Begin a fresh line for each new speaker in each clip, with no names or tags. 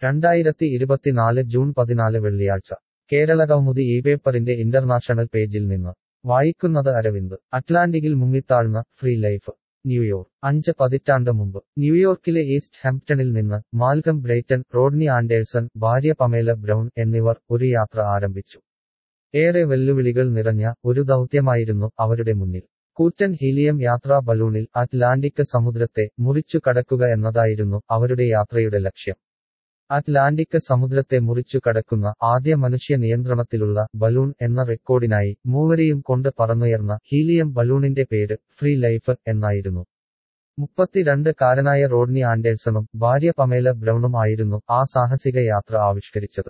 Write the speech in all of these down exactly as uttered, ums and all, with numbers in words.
രണ്ടായിരത്തി ഇരുപത്തിനാല് ജൂൺ പതിനാല് വെള്ളിയാഴ്ച കേരളകൗമുദി ഈ പേപ്പറിന്റെ ഇന്റർനാഷണൽ പേജിൽ നിന്ന് വായിക്കുന്നത് അരവിന്ദ്. അറ്റ്ലാന്റിക്കിൽ മുങ്ങിത്താഴ്ന്ന ഫ്രീ ലൈഫ്. ന്യൂയോർക്ക്. അഞ്ച് പതിറ്റാണ്ട് മുമ്പ് ന്യൂയോർക്കിലെ ഈസ്റ്റ് ഹാംപ്ടണിൽ നിന്ന് മാൽക്കം ബ്രൈറ്റൺ, റോഡ്നി ആൻഡേഴ്സൺ, ഭാര്യ പമേല ബ്രൗൺ എന്നിവർ ഒരു യാത്ര ആരംഭിച്ചു. ഏറെ വെല്ലുവിളികൾ നിറഞ്ഞ ഒരു ദൗത്യമായിരുന്നു അവരുടെ മുന്നിൽ. കൂറ്റൻ ഹീലിയം യാത്രാ ബലൂണിൽ അറ്റ്ലാന്റിക് സമുദ്രത്തെ മുറിച്ചു കടക്കുക എന്നതായിരുന്നു അവരുടെ യാത്രയുടെ ലക്ഷ്യം. അറ്റ്ലാന്റിക് സമുദ്രത്തെ മുറിച്ചു കടക്കുന്ന ആദ്യ മനുഷ്യ നിയന്ത്രണത്തിലുള്ള ബലൂൺ എന്ന റെക്കോർഡിനായി മൂവരെയും കൊണ്ട് പറന്നുയർന്ന ഹീലിയം ബലൂണിന്റെ പേര് ഫ്രീ ലൈഫ് എന്നായിരുന്നു. മുപ്പത്തിരണ്ട് കാരനായ റോഡ്നി ആൻഡേഴ്സണും ഭാര്യ പമേല ബ്രൗണും ആയിരുന്നു ആ സാഹസിക യാത്ര ആവിഷ്കരിച്ചത്.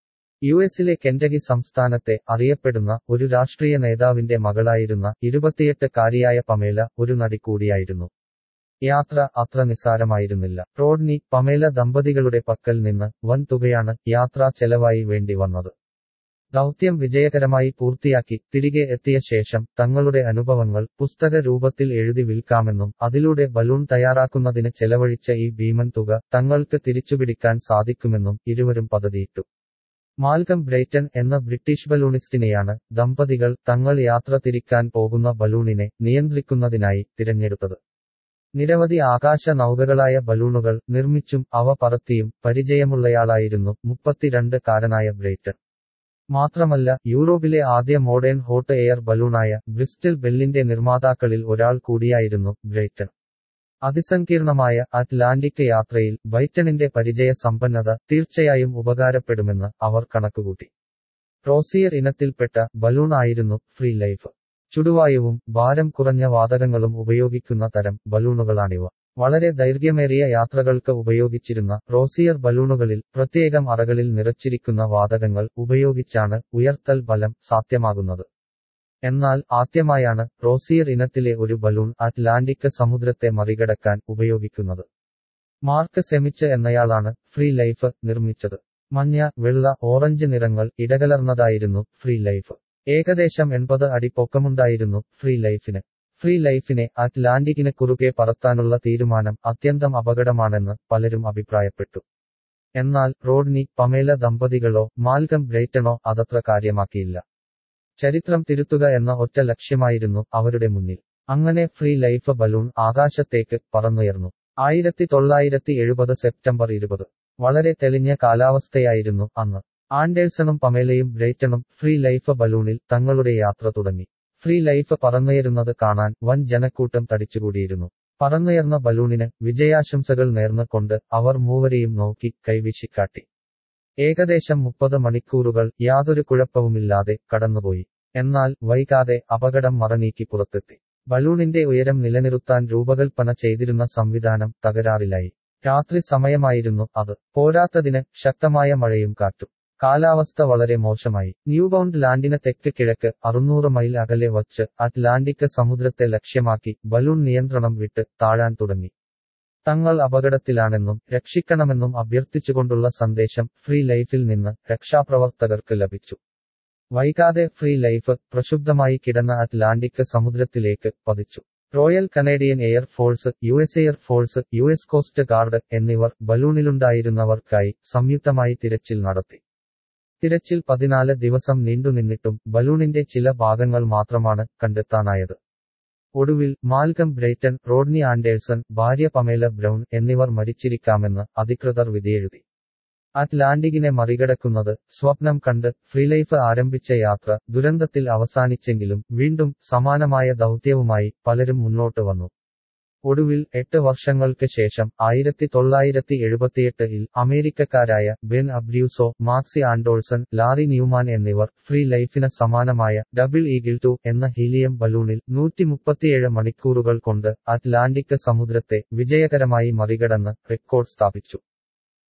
യു എസിലെ കെന്റക്കി സംസ്ഥാനത്തെ അറിയപ്പെടുന്ന ഒരു രാഷ്ട്രീയ നേതാവിന്റെ മകളായിരുന്ന ഇരുപത്തിയെട്ട് കാരിയായ പമേല ഒരു നടി കൂടിയായിരുന്നു. യാത്ര അത്ര നിസ്സാരമായിരുന്നില്ല. റോഡ്നി, പമേല ദമ്പതികളുടെ പക്കൽ നിന്ന് വൻ തുകയാണ് യാത്രാ ചെലവായി വേണ്ടി വന്നത്. ദൗത്യം വിജയകരമായി പൂർത്തിയാക്കി തിരികെ എത്തിയ ശേഷം തങ്ങളുടെ അനുഭവങ്ങൾ പുസ്തക രൂപത്തിൽ എഴുതി വിൽക്കാമെന്നും അതിലൂടെ ബലൂൺ തയ്യാറാക്കുന്നതിന് ചെലവഴിച്ച ഈ ഭീമൻ തുക തങ്ങൾക്ക് തിരിച്ചുപിടിക്കാൻ സാധിക്കുമെന്നും ഇരുവരും പദ്ധതിയിട്ടു. മാൽക്കം ബ്രൈറ്റൺ എന്ന ബ്രിട്ടീഷ് ബലൂണിസ്റ്റിനെയാണ് ദമ്പതികൾ തങ്ങൾ യാത്ര തിരിക്കാൻ പോകുന്ന ബലൂണിനെ നിയന്ത്രിക്കുന്നതിനായി തിരഞ്ഞെടുത്തത്. നിരവധി ആകാശ നൗകകളായ ബലൂണുകൾ നിർമ്മിച്ചും അവ പറത്തിയും പരിചയമുള്ളയാളായിരുന്നു മുപ്പത്തിരണ്ട് കാരനായ ബ്രൈറ്റൺ. മാത്രമല്ല യൂറോപ്പിലെ ആദ്യ മോഡേൺ ഹോട്ട് എയർ ബലൂണായ ബ്രിസ്റ്റൽ ബെല്ലിന്റെ നിർമ്മാതാക്കളിൽ ഒരാൾ കൂടിയായിരുന്നു ബ്രൈറ്റൺ. അതിസങ്കീർണമായ അറ്റ്ലാന്റിക് യാത്രയിൽ ബ്രൈറ്റണിന്റെ പരിചയ സമ്പന്നത തീർച്ചയായും ഉപകാരപ്പെടുമെന്ന് അവർ കണക്കുകൂട്ടി. റോസിയർ ഇനത്തിൽപ്പെട്ട ബലൂൺ ആയിരുന്നു ഫ്രീ ലൈഫ്. ചുടുവായുവും ഭാരം കുറഞ്ഞ വാതകങ്ങളും ഉപയോഗിക്കുന്ന തരം ബലൂണുകളാണിവ. വളരെ ദൈർഘ്യമേറിയ യാത്രകൾക്ക് ഉപയോഗിച്ചിരുന്ന റോസിയർ ബലൂണുകളിൽ പ്രത്യേകം അറകളിൽ നിറച്ചിരിക്കുന്ന വാതകങ്ങൾ ഉപയോഗിച്ചാണ് ഉയർത്തൽ ബലം സാധ്യമാകുന്നത്. എന്നാൽ ആദ്യമായാണ് റോസിയർ ഇനത്തിലെ ഒരു ബലൂൺ അറ്റ്ലാന്റിക് സമുദ്രത്തെ മറികടക്കാൻ ഉപയോഗിക്കുന്നത്. മാർക്ക് സെമിച്ച് എന്നയാളാണ് ഫ്രീ ലൈഫ് നിർമ്മിച്ചത്. മഞ്ഞ, വെള്ള, ഓറഞ്ച് നിറങ്ങൾ ഇടകലർന്നതായിരുന്നു ഫ്രീ ലൈഫ്. ഏകദേശം എൺപത് അടി പൊക്കമുണ്ടായിരുന്നു ഫ്രീ ലൈഫിന്. ഫ്രീ ലൈഫിനെ അറ്റ്ലാന്റിക്കിന് കുറുകെ പറത്താനുള്ള തീരുമാനം അത്യന്തം അപകടമാണെന്ന് പലരും അഭിപ്രായപ്പെട്ടു. എന്നാൽ റോഡ്നി, പമേല ദമ്പതികളോ മാൽക്കം ബ്രൈറ്റണോ അതത്ര കാര്യമാക്കിയില്ല. ചരിത്രം തിരുത്തുക എന്ന ഒറ്റ ലക്ഷ്യമായിരുന്നു അവരുടെ മുന്നിൽ. അങ്ങനെ ഫ്രീ ലൈഫ് ബലൂൺ ആകാശത്തേക്ക് പറന്നുയർന്നു. ആയിരത്തി തൊള്ളായിരത്തി എഴുപത് സെപ്റ്റംബർ ഇരുപത്. വളരെ തെളിഞ്ഞ കാലാവസ്ഥയായിരുന്നു അന്ന്. ആൻഡേഴ്സണും പമേലയും ബ്രൈറ്റണും ഫ്രീ ലൈഫ് ബലൂണിൽ തങ്ങളുടെ യാത്ര തുടങ്ങി. ഫ്രീ ലൈഫ് പറന്നുയരുന്നത് കാണാൻ വൻ ജനക്കൂട്ടം തടിച്ചുകൂടിയിരുന്നു. പറന്നുയർന്ന ബലൂണിന് വിജയാശംസകൾ നേർന്ന് കൊണ്ട് അവർ മൂവരെയും നോക്കി കൈവീശിക്കാട്ടി. ഏകദേശം മുപ്പത് മണിക്കൂറുകൾ യാതൊരു കുഴപ്പവുമില്ലാതെ കടന്നുപോയി. എന്നാൽ വൈകാതെ അപകടം മറനീക്കി പുറത്തെത്തി. ബലൂണിന്റെ ഉയരം നിലനിർത്താൻ രൂപകൽപ്പന ചെയ്തിരുന്ന സംവിധാനം തകരാറിലായി. രാത്രി സമയമായിരുന്നു അത്. പോരാത്തതിന് ശക്തമായ മഴയും കാറ്റും. കാലാവസ്ഥ വളരെ മോശമായി. ന്യൂബൗണ്ട് ലാൻഡിന് തെക്ക് കിഴക്ക് അറുന്നൂറ് മൈൽ അകലെ വച്ച് അറ്റ്ലാന്റിക് സമുദ്രത്തെ ലക്ഷ്യമാക്കി ബലൂൺ നിയന്ത്രണം വിട്ട് താഴാൻ തുടങ്ങി. തങ്ങൾ അപകടത്തിലാണെന്നും രക്ഷിക്കണമെന്നും അഭ്യർത്ഥിച്ചുകൊണ്ടുള്ള സന്ദേശം ഫ്രീ ലൈഫിൽ നിന്ന് രക്ഷാപ്രവർത്തകർക്ക് ലഭിച്ചു. വൈകാതെ ഫ്രീ ലൈഫ് പ്രക്ഷുബ്ധമായി കിടന്ന അറ്റ്ലാന്റിക് സമുദ്രത്തിലേക്ക് പതിച്ചു. Royal Canadian Air Force, U S Air Force, U S Coast Guard എന്നിവർ ബലൂണിലുണ്ടായിരുന്നവർക്കായി സംയുക്തമായി തിരച്ചിൽ നടത്തി. തിരച്ചിൽ പതിനാല് ദിവസം നീണ്ടുനിന്നിട്ടും ബലൂണിന്റെ ചില ഭാഗങ്ങൾ മാത്രമാണ് കണ്ടെത്താനായത്. ഒടുവിൽ മാൽക്കം ബ്രൈറ്റൺ, റോഡ്നി ആൻഡേഴ്സൺ, ഭാര്യ പമേല ബ്രൗൺ എന്നിവർ മരിച്ചിരിക്കാമെന്ന് അധികൃതർ വിധിയെഴുതി. അറ്റ്ലാന്റിക്കിനെ മറികടക്കുന്നത് സ്വപ്നം കണ്ട് ഫ്രീലൈഫ് ആരംഭിച്ച യാത്ര ദുരന്തത്തിൽ അവസാനിച്ചെങ്കിലും വീണ്ടും സമാനമായ ദൗത്യവുമായി പലരും മുന്നോട്ട് വന്നു. ഒടുവിൽ എട്ട് വർഷങ്ങൾക്ക് ശേഷം ആയിരത്തി തൊള്ളായിരത്തി എഴുപത്തിയെട്ടിൽ അമേരിക്കക്കാരായ Ben Abruzzo, Maxie Anderson, Larry Newman എന്നിവർ ഫ്രീ ലൈഫിന് സമാനമായ ഡബിൾ ഈഗിൾ ടു എന്ന ഹീലിയം ബലൂണിൽ നൂറ്റി മുപ്പത്തിയേഴ് മണിക്കൂറുകൾ കൊണ്ട് അറ്റ്ലാന്റിക് സമുദ്രത്തെ വിജയകരമായി മറികടന്ന് റെക്കോർഡ് സ്ഥാപിച്ചു.